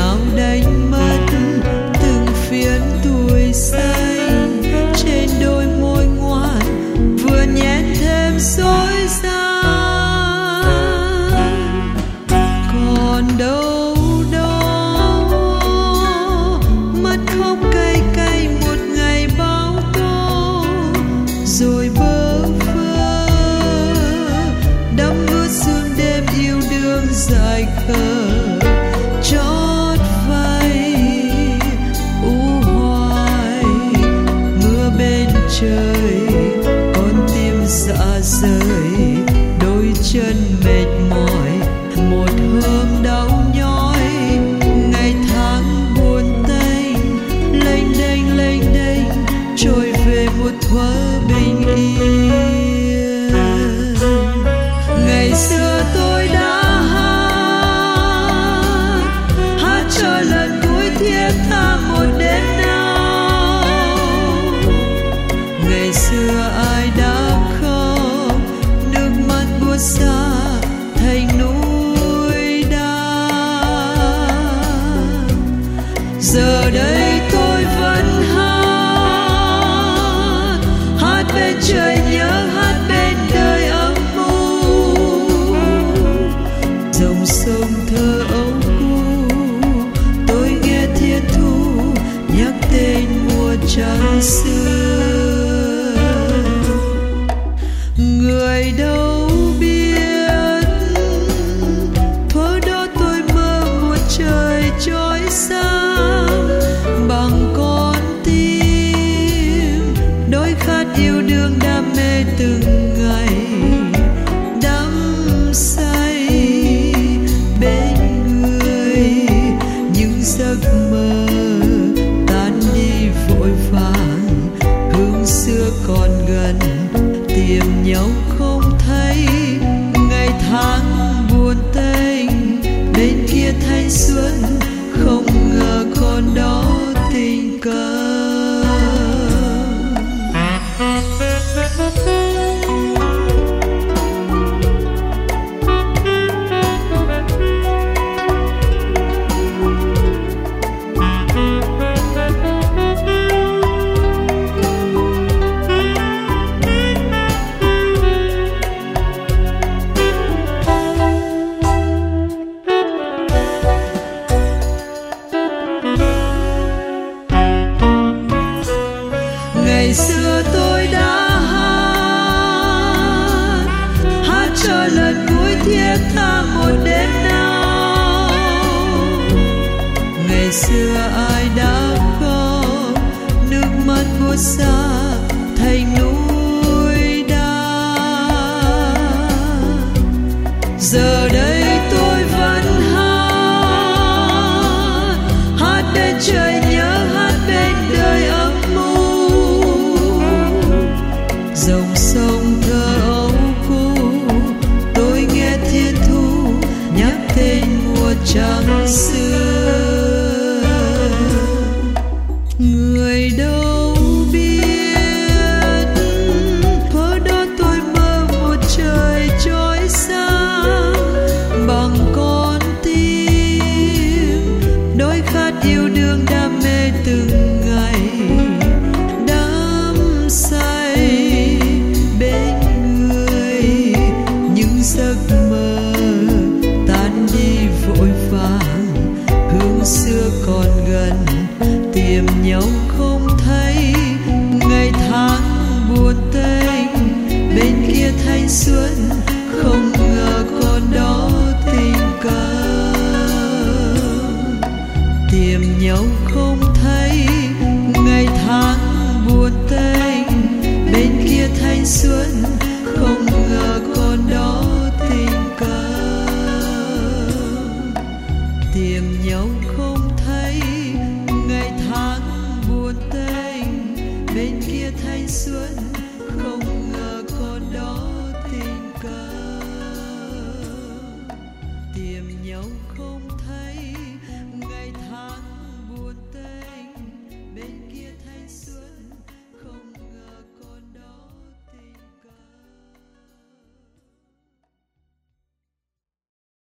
nào đánh mất từng phiến tuổi xanh trên đôi môi ngoan vừa nhét thêm dối gian. Còn đâu đó mắt khóc cay cay một ngày bão tố rồi bơ vơ đắm ướt sương đêm yêu đương dài khờ chót vay u hoài mưa bên trời con tim dạ rời đôi chân mệt mỏi một hôm đau nhói ngày tháng buồn tênh lênh đênh trôi về một thuở bình yên. Ngày xưa tôi đã hát cho lần cuối thiết tha một đêm nào. Ngày xưa ai đã khóc nước mắt buốt xa thành núi đá. Giờ đây tôi vẫn hát bên trời nhớ hát bên đời âm u. Dòng sông thơ ấu cũ tôi nghe thiết thu nhắc tên mùa trăng xưa. Người đâu biết thuở đó tôi mơ một trời trói sáng bằng con tim đôi khát yêu đương đam mê từng ngày đắm say bên người. Những giấc mơ tan đi vội vàng hướng xưa còn gần tìm nhau không thấy. Ngày tháng buồn tênh bên kia thanh xuân không ngờ còn đó tình cờ. Ngày xưa tôi đã hát cho lần cuối thiết tha một đêm nào. Ngày xưa ai đã khóc nước mắt buốt xa thành núi đá. Giờ đây tôi vẫn hát bên trời nhớ hát bên đời ấm. Dòng sông thơ ấu cũ tôi nghe thiên thu nhắc tên mùa trăng xưa. Người đâu biết thuở đó tôi mơ một trời trói sáng bằng con tim đôi khát yêu đương đam mê từng ngày đắm say bên người. Những giấc mơ tan đi vội vàng hướng xưa còn gần tìm nhau không thấy. Ngày tháng buồn tênh bên kia thanh xuân không ngờ còn đó tình cờ. Tìm nhau không thấy ngày tháng buồn tênh bên kia thanh xuân không ngờ còn đó tình cờ. Tìm nhau không thấy ngày tháng buồn tênh bên kia thanh xuân không ngờ còn đó tình cờ. Tìm nhau không thấy